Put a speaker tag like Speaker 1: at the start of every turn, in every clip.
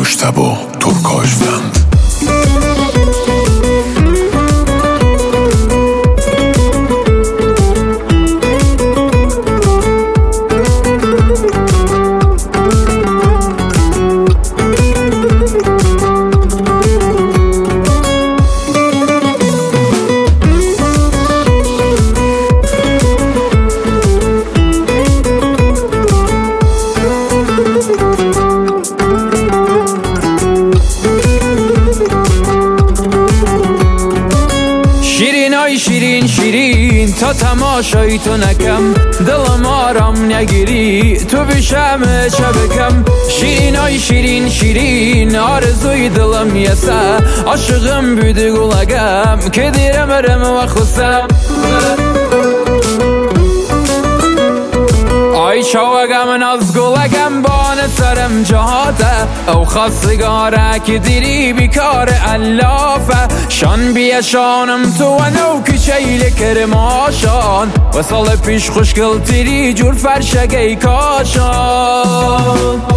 Speaker 1: مجتبی ترکاژوند.
Speaker 2: شیرین شیرین تا تماشای تو نکم، دلم آرام نگیری تو بشم شبکم. شیرینای شیرین شیرین آرزوی دلم یسه، عاشقم بودی گلگم که دیرم رم و خسم. آی شوگم از گلگم بان سرم جهاته، او خواستگاره که دیری بیکار علافه. شان بیشانم تو و نو کچیل کرماشان، و سال پیش خوشگل تیری جور فرشگی کاشان.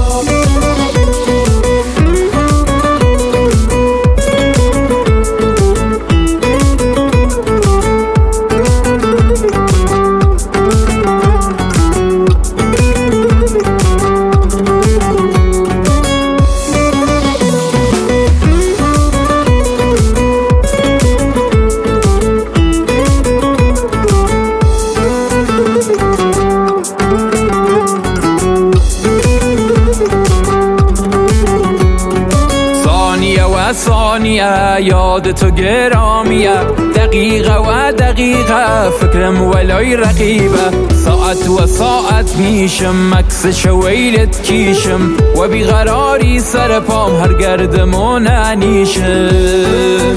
Speaker 2: ثانیه یاد تو گرامیه، دقیقه و دقیقه فکرم ولای رقیبه. ساعت و ساعت میشم عکس شویلت کیشم، و بیقراری سر پام هر گردمون انیشم.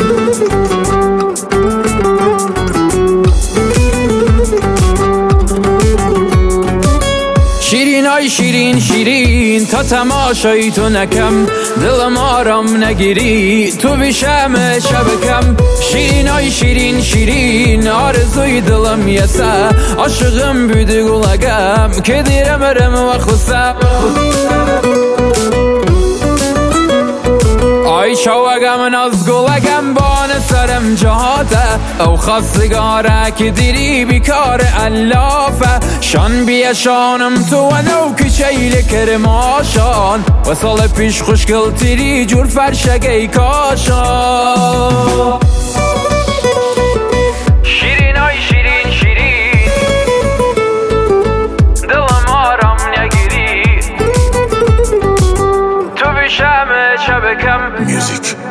Speaker 2: شیرینای شیرین شیرین تا تماشای تو نکم، دلم آرام نگیری تو بشم شبکم. شیرینای شیرین شیرین آرزوی دلم یسه، عاشقم بودی گلگم که دیرم رم و خسم. آی شوگم از گلگم بان سرم جهاته، او خواستگاره که دیری بیکار علافه. شان بیشانم تو و نو کچیل کرماشان، و سال پیش خوشگل تیری جور فرشگی کاشان. شیرینای شیرین شیرین دلم آرام نگیری تو بشم شبکم.
Speaker 1: میوزیک